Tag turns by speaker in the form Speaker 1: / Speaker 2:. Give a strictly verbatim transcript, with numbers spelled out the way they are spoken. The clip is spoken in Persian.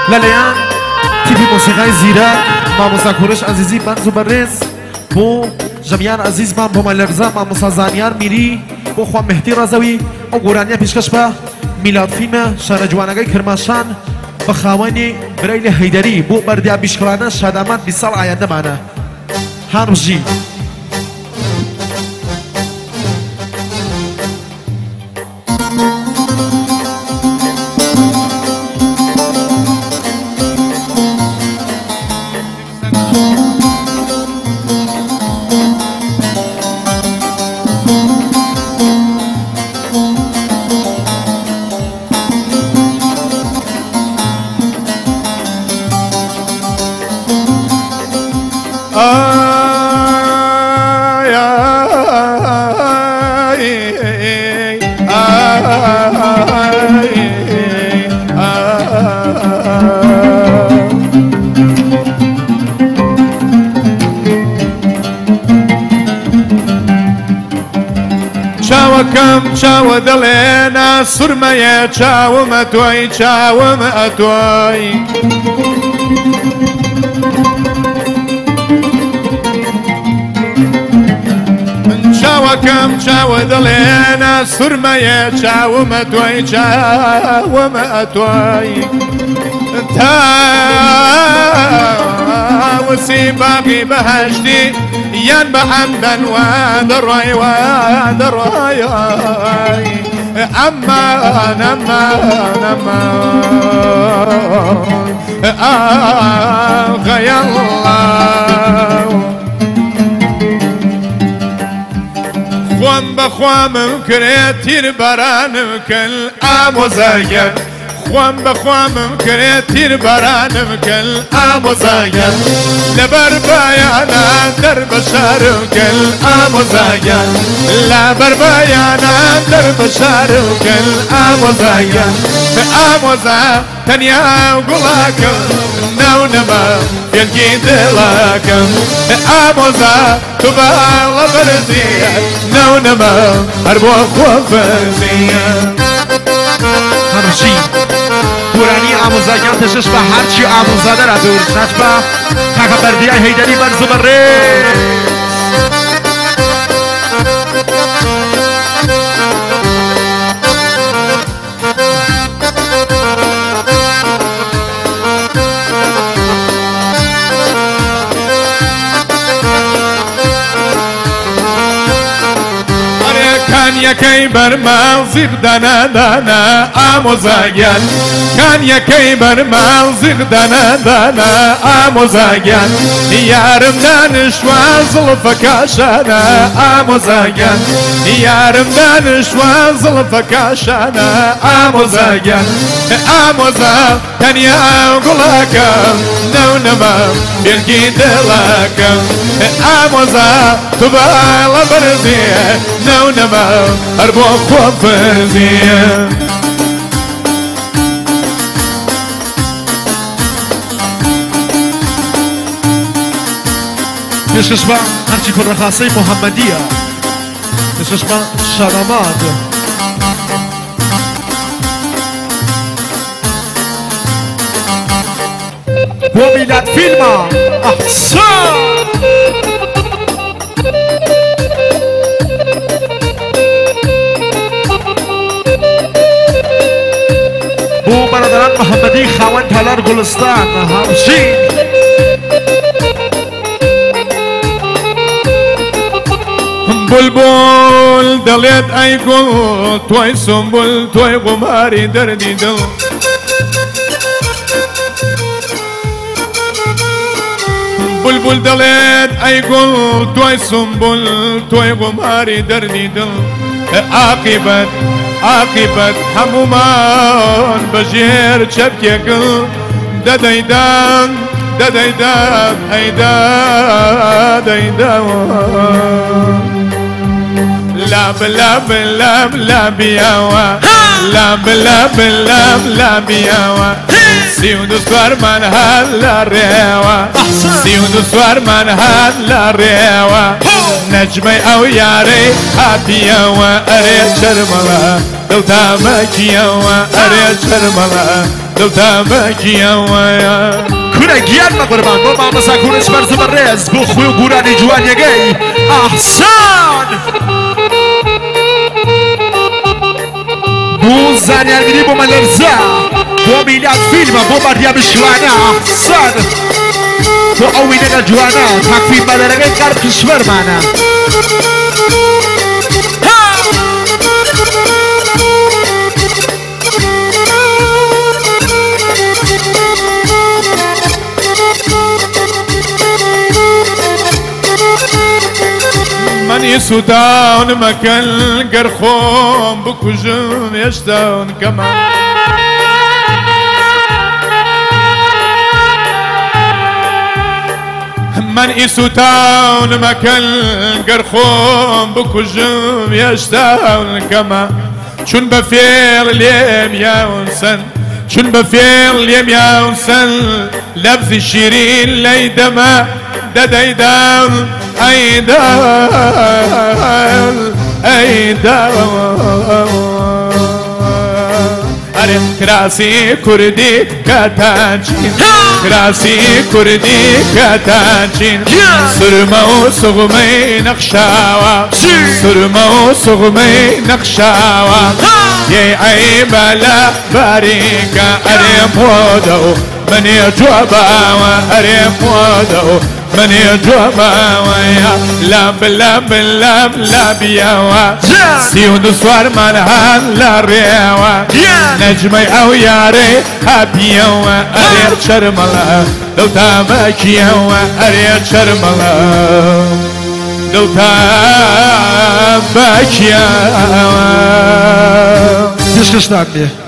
Speaker 1: للیان تیپی موسیقی زیرک ماموسا کورش عزیزی بنز و برز بو جمعیان عزیز من بو ملرزا ماموسا زانیار میری بو خواه مهدی رازوی او گورانیا پیشکش با میلاد فیلم شهر جوانگای کرماشان بخوانی برایل حیدری بو بردیا بیشکلانه شادامت بیس سال آینده مانه هرمجی
Speaker 2: چاوەکەم چاوە دەڵێنا سورمەیە چاوم ئەتوای چاوم ئەتوای من چاوەکەم چاوە دەڵێنا سورمەیە چاوم ئەتوای چاوم ئەتوای تا وسی باقی بەهەشتی یان بە ئەمدەن وا دەڕوای وا دەڕوای ئەمان ئەمان ئەمان ئاغەیەڵڵاو خۆم بەخوامم کرێت تیر بەرانم کرد ئامۆزایە خوام بخوامم کرێت تیر بەرانم کرد ئامۆزایە لەبەر بایانە دەربەشارم کرد ئامۆزایە لەبەر بایانە دەربەشارم کرد ئامۆزایە ئامۆزا تەنیا گوڵاکەم ناو نەما پێنگی دڵاکەم ئامۆزا تو باڵە بەرزیە ناو نەما هەر بۆ خۆ بەرزیە
Speaker 1: هەرژی گورانی ئامۆزاگیان تشش بە هەرچی ئامۆزادە را دوور نەچ بە کاکە بەردیای هەیدەری بەرز و بەڕێز
Speaker 2: یەکەی بەرماڵ زیغ دەنە دەنە ئامۆزاگیان کان یەکەی بەرماڵ زیغ دەنە دەنە ئامۆزاگیان یارم دانیشتوە زڵفەکەشانە ئامۆزاگیان یارم دانیشتوە زڵفەکەشانە ئامۆزاگیان ئامۆزا تەنیا گوڵاکەم نەو نەما بێنگی دڵاکەم ئامۆزا تو باڵە بەرزیە نەو نەما هەر بۆ خۆ بەرزیە
Speaker 1: پێشکەش بە هەرچی کوڕەخاسەی محەممەدیە پێشکەش بە شادامات بۆ میلاد فیلمە ئەحسان بۆ بەرەدەران محەممەدی خاوەن تالار گوڵستان هەرژی
Speaker 2: بولبول دەڵێت ئەی گوڵ تۆی سمبول تۆی قوماری دەردی دڵ بولبول دەڵێت ئەی گوڵ تۆی سمبول تۆی قوماری دەردی دڵ عاقبەت عاقبەت هەمومان بەژێر چەپکێکڵ دەدەیدان دەدەیدان ئەیدا دەیداوە لاب لاب لاب لاب ياوا لاب لاب لاب لاب ياوا سيون سوار من هلا ريوا سيون سوار من هلا ريوا نجمي او ياري هاتي ياوا اريد شرملا لو تامك ياوا اريد شرملا لو تامك ياوا
Speaker 1: كره گیان ما قربان با ما مسا کورش بر زبرز بو خوی و گورانی جوان یگی احسان بو زنیان میری بو ملرزا بو میلاد فیلم بو مریم جوانا احسان بو اوینه جوانا تکفیم بلرگه قرب کشور مانا
Speaker 2: مني سودان مكان قرخوم بكوجم يشتون كمان مني سودان مكان قرخوم بكوجم يشتون كمان شون بفير اليم يا ونسن شون بفير اليم يا ونسن لبس الشيرين ليدما ددايدان ايدال ايدال اري كراسي كردي كاتانشين كراسي كردي كاتانشين سرما وصغمي نقشاوا سرما وصغمي نقشاوا يا عيب لا باريكا اري مودو من يجوبا اري مودو من يجوبا ويا لاب لاب لاب لاب ياوا سيون سوار من هلا ريوا نجمي او ياري هابي ياوا اريد شرملا لو تامك ياوا اريد شرملا لو تامك ياوا
Speaker 1: دشكش ناكني